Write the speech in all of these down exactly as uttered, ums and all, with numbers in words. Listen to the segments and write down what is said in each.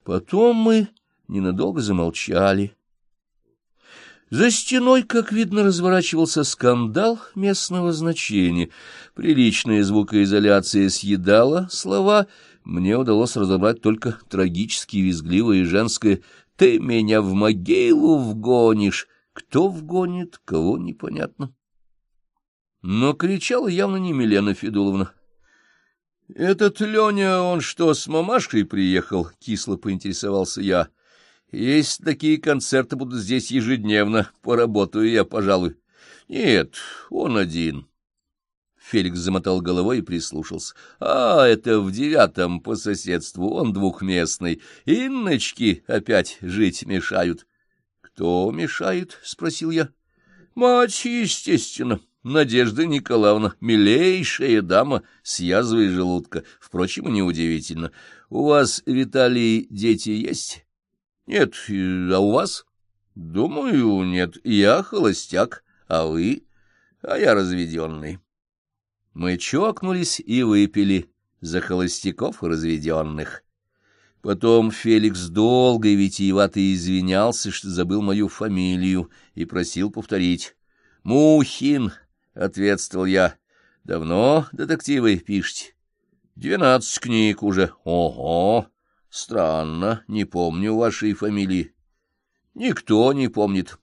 Потом мы ненадолго замолчали. За стеной, как видно, разворачивался скандал местного значения. Приличная звукоизоляция съедала слова. Мне удалось разобрать только трагически визгливое и женское «Ты меня в могилу вгонишь». Кто вгонит, кого непонятно. Но кричала явно не Милена Федуловна. — Этот Леня, он что, с мамашкой приехал? — кисло поинтересовался я. — Есть такие концерты будут здесь ежедневно. Поработаю я, пожалуй. — Нет, он один. Феликс замотал головой и прислушался. — А, это в девятом по соседству, он двухместный. Инночки опять жить мешают. — Кто мешает? — спросил я. — Мать, естественно. Надежда Николаевна, милейшая дама с язвой желудка. Впрочем, неудивительно. У вас, Виталий, дети есть? Нет. А у вас? Думаю, нет. Я холостяк, а вы? А я разведенный. Мы чокнулись и выпили за холостяков и разведенных. Потом Феликс долго и витиевато извинялся, что забыл мою фамилию, и просил повторить. «Мухин», — ответствовал я. — Давно детективы пишете? — Двенадцать книг уже. — Ого! Странно, не помню вашей фамилии. — Никто не помнит.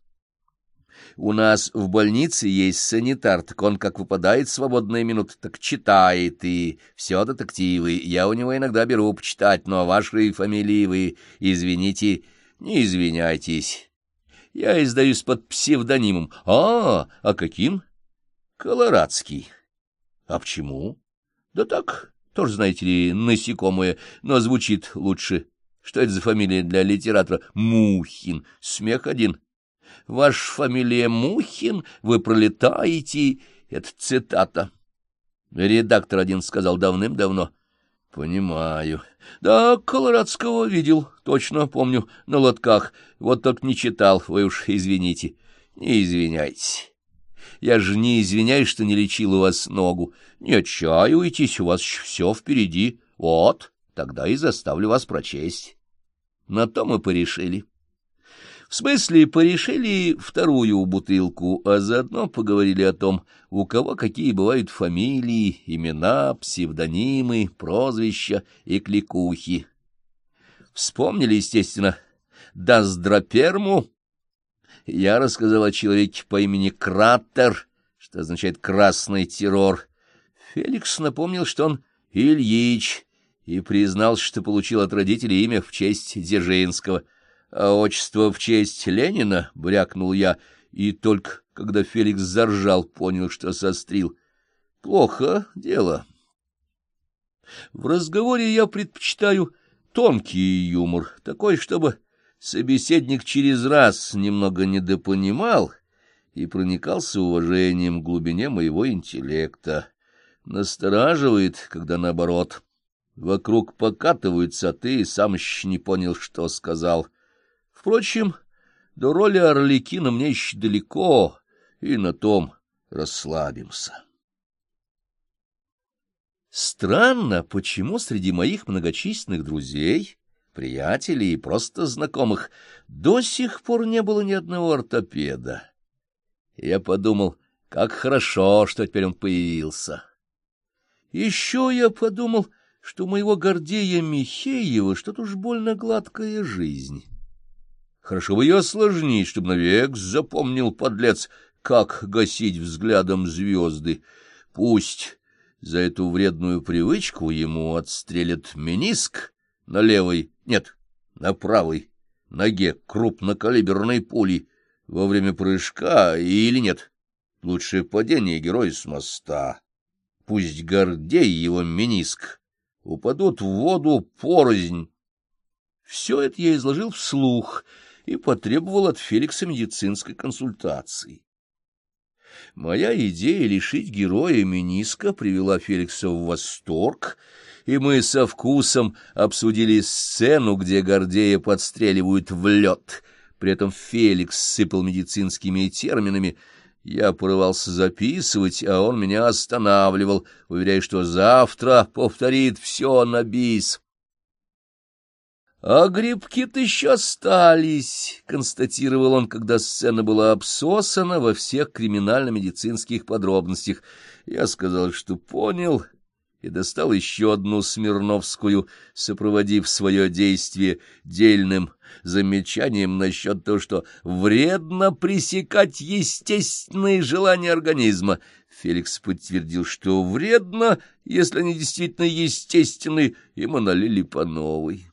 У нас в больнице есть санитар, так он, как выпадает свободная минута, так читает, и все детективы. Я у него иногда беру почитать, но вашей фамилии вы, извините, не извиняйтесь. Я издаюсь под псевдонимом. А, а каким? Колорадский. А почему? Да так, тоже, знаете ли, насекомое, но звучит лучше. Что это за фамилия для литератора? Мухин. Смех один. Ваша фамилия Мухин, вы пролетаете. Это цитата. Редактор один сказал давным-давно. Понимаю. Да, Колорадского видел, точно помню, на лотках. Вот только не читал, вы уж извините. Не извиняйтесь. Я же не извиняюсь, что не лечил у вас ногу. Не отчаивайтесь, у вас еще все впереди. Вот, тогда и заставлю вас прочесть. На то мы порешили. В смысле, порешили вторую бутылку, а заодно поговорили о том, у кого какие бывают фамилии, имена, псевдонимы, прозвища и кликухи. Вспомнили, естественно, Даздраперму. Я рассказал о человеке по имени Кратер, что означает «красный террор». Феликс напомнил, что он Ильич, и признал, что получил от родителей имя в честь Дзержинского. А отчество в честь Ленина, — брякнул я, и только когда Феликс заржал, понял, что сострил. Плохо дело. В разговоре я предпочитаю тонкий юмор, такой, чтобы собеседник через раз немного недопонимал и проникался уважением к глубине моего интеллекта. Настораживает, когда наоборот. Вокруг покатываются, а ты сам еще не понял, что сказал. Впрочем, до роли Арлекина мне еще далеко, и на том расслабимся. Странно, почему среди моих многочисленных друзей, приятелей и просто знакомых до сих пор не было ни одного ортопеда. Я подумал, как хорошо, что теперь он появился. Еще я подумал, что у моего Гордея Михеева что-то уж больно гладкая жизнь. Хорошо бы ее осложнить, чтобы навек запомнил, подлец, как гасить взглядом звезды. Пусть за эту вредную привычку ему отстрелят мениск на левой, нет, на правой ноге крупнокалиберной пули во время прыжка или нет. Лучше падение героя с моста. Пусть Гордей и его мениск упадут в воду порознь. Все это я изложил вслух и потребовал от Феликса медицинской консультации. Моя идея лишить героя мениска привела Феликса в восторг, и мы со вкусом обсудили сцену, где Гордея подстреливают в лед. При этом Феликс сыпал медицинскими терминами. Я порывался записывать, а он меня останавливал, уверяя, что завтра повторит все на бис. — А грибки-то еще остались, — констатировал он, когда сцена была обсосана во всех криминально-медицинских подробностях. Я сказал, что понял, и достал еще одну смирновскую, сопроводив свое действие дельным замечанием насчет того, что вредно пресекать естественные желания организма. Феликс подтвердил, что вредно, если они действительно естественны, и мы налили по новой.